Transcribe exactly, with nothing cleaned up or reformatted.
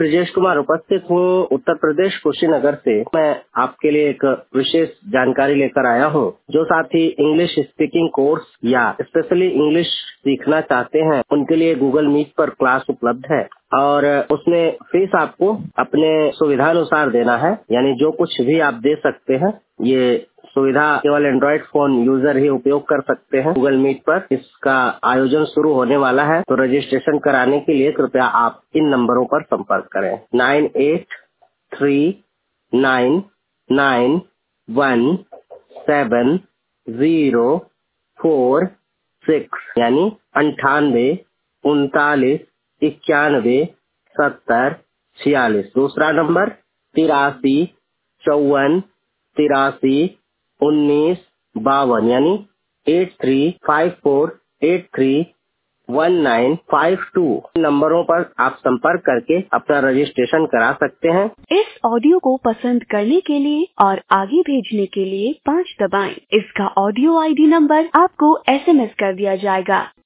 ब्रजेश कुमार उपस्थित हूँ उत्तर प्रदेश कुशीनगर से। मैं आपके लिए एक विशेष जानकारी लेकर आया हूँ। जो साथी इंग्लिश स्पीकिंग कोर्स या स्पेशली इंग्लिश सीखना चाहते हैं उनके लिए गूगल मीट पर क्लास उपलब्ध है और उसमें फीस आपको अपने सुविधानुसार देना है, यानी जो कुछ भी आप दे सकते हैं। ये सुविधा केवल एंड्रॉइड फोन यूजर ही उपयोग कर सकते हैं गूगल मीट पर। इसका आयोजन शुरू होने वाला है, तो रजिस्ट्रेशन कराने के लिए कृपया आप इन नंबरों पर संपर्क करें। Nine eight three nine nine one seven zero four six यानी अंठानवे उनतालीस इक्यानवे सत्तर छियालीस। दूसरा नंबर तिरासी चौवन तिरासी उन्नीस बावन यानी eight three five four eight three one nine five two नंबरों पर आप संपर्क करके अपना रजिस्ट्रेशन करा सकते हैं। इस ऑडियो को पसंद करने के लिए और आगे भेजने के लिए पाँच दबाएं। इसका ऑडियो आईडी नंबर आपको एसएमएस कर दिया जाएगा।